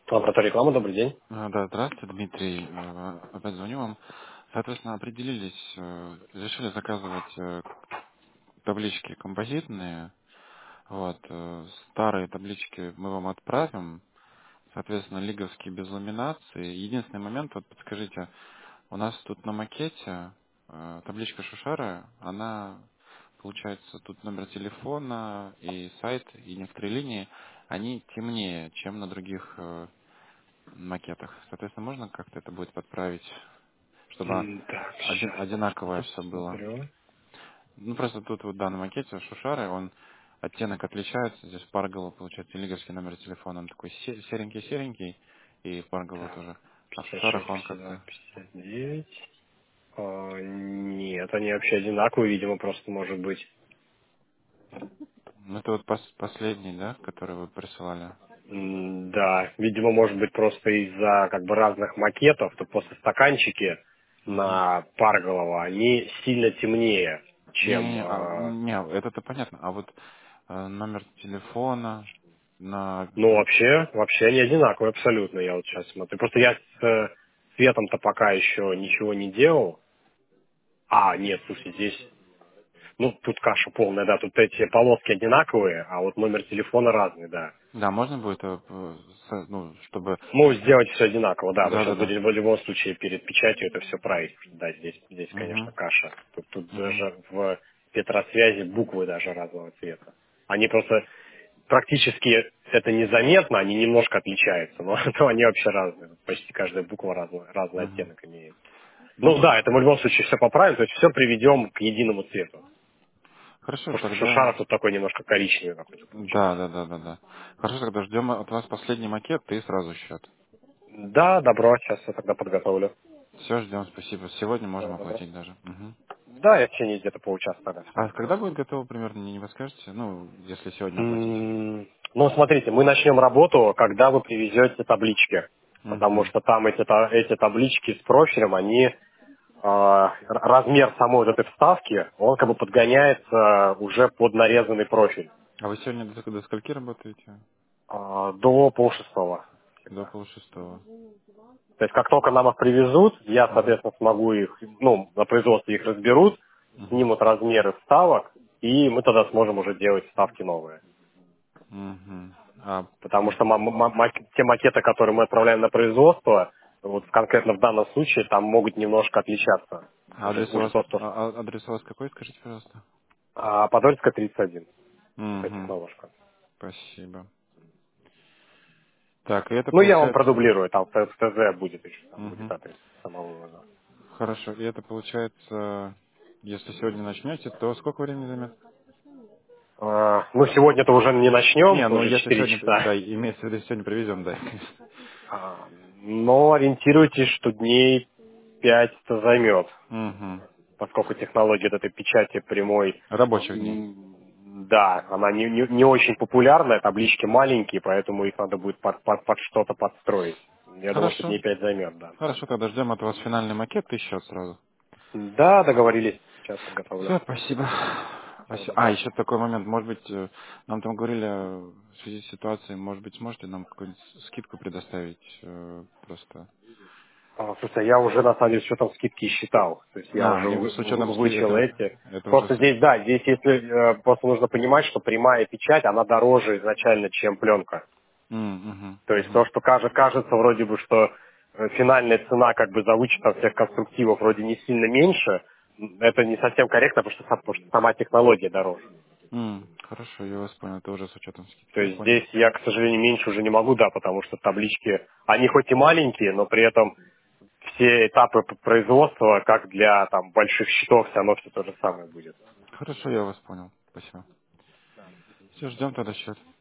Лаборатория рекламы, добрый день. Да, здравствуйте, Дмитрий. Опять звоню вам. Соответственно, определились, решили заказывать таблички композитные. Вот, старые таблички мы вам отправим. Соответственно, лиговские без ламинации. Единственный момент, вот подскажите, у нас тут на макете табличка Шушара, она, получается, тут номер телефона и сайт, и некоторые линии, они темнее, чем на других макетах. Соответственно, можно как-то это будет подправить, чтобы Так, сейчас одинаковое все было. посмотрю. Ну, просто тут вот да, на макете Шушары, он оттенок отличается. Здесь Паргола, получается, лиговский номер телефона, он такой серенький-серенький, и Паргола Так, тоже. А в 56, Шушарах он 52, как-то... 59. Нет, они вообще одинаковые, видимо, просто может быть. Ну, это вот последний, да, который вы присылали? Да, видимо, может быть просто из-за как бы разных макетов, то просто стаканчики Угу. на Парголова, они сильно темнее, чем... Не-не-не, не, это-то понятно. А вот номер телефона на... Ну, вообще они одинаковые абсолютно, я вот сейчас смотрю. Просто я с цветом-то пока еще ничего не делал. Нет, слушай, здесь, ну, тут каша полная, да, тут эти полоски одинаковые, а вот номер телефона разный, да. Да, можно будет, ну, чтобы... Ну, сделать все одинаково, да, мы сейчас Да-да-да. будем в любом случае перед печатью это все править, потому что, да, здесь, конечно, Угу. каша. Тут Угу. даже в Петросвязи буквы даже разного цвета. Они просто практически это незаметно, они немножко отличаются, но, но они вообще разные. Почти каждая буква разный Угу. оттенок имеет. Ну Ну, да, это мы в любом случае все поправим, то есть все приведем к единому цвету. хорошо, Потому что тогда... шушара тут такой немножко коричневый какой-то Да, получился. да, да, да, да. Хорошо, тогда ждем от вас последний макет и сразу счет. Да, добро, сейчас я тогда подготовлю. Все, ждем, спасибо. Сегодня Да, можем добро. оплатить даже. Мгм. Да, я в течение где-то получаса тогда все А сделаю. когда будет готово примерно, не подскажете? Ну, если сегодня оплатить. Ну, смотрите, мы начнем работу, когда вы привезете таблички. Потому Угу. что там эти таблички с профилем, они размер самой вот этой вставки, он как бы подгоняется уже под нарезанный профиль. А вы сегодня до скольки работаете? До полшестого До всегда. полшестого. То есть как только нам их привезут, я, Угу. соответственно, смогу их, ну, на производстве их разберут, Угу. снимут размеры вставок, и мы тогда сможем уже делать вставки новые. Угу. А, Потому что мгм. те макеты, которые мы отправляем на производство, вот конкретно в данном случае, там могут немножко отличаться. А Уже, адрес у уже вас, просто адрес у вас какой, скажите, пожалуйста? Подольская 31, это Угу. технология. Спасибо. Так, и это Ну, я вам получается... продублирую, там в ТЗ будет еще, там будет Угу. адрес самого вывоза. Хорошо, и это получается, если сегодня начнете, то сколько времени займет? Ну, сегодня-то уже не начнем, Не, ну уже если 4 сегодня, часа. да, имеется в виду, если сегодня привезем, да. Но ориентируйтесь, что дней 5 займет, Угу. поскольку технология вот этой печати прямой, Рабочих дней. да, она не очень популярная, таблички маленькие, поэтому их надо будет под что-то подстроить. Я думаю, что Хорошо. дней 5 займет, да. Хорошо, тогда ждем от вас финальный макет и счет сразу. Да, договорились. Сейчас подготовлю. Все, спасибо. Всего доброго. Еще такой момент, может быть, нам там говорили в связи с ситуацией, может быть, сможете нам какую-нибудь скидку предоставить просто? Слушай, я уже на самом деле с учетом скидки и считал. То есть я уже С учетом вычел эти. это уже... Просто здесь, да, здесь если просто нужно понимать, что прямая печать, она дороже изначально, чем пленка. Угу, То есть то, угу. что кажется вроде бы, что финальная цена как бы за вычетом всех конструктивов вроде не сильно меньше, это не совсем корректно, потому что сама технология дороже. Хорошо, я вас понял, это уже с учетом То скидки, я есть понял. здесь я, к сожалению, меньше уже не могу, да, потому что таблички, они хоть и маленькие, но при этом все этапы производства, как для там больших счетов, все равно все то же самое будет. Хорошо, я вас понял. Спасибо. Да. Все, ждем тогда счет.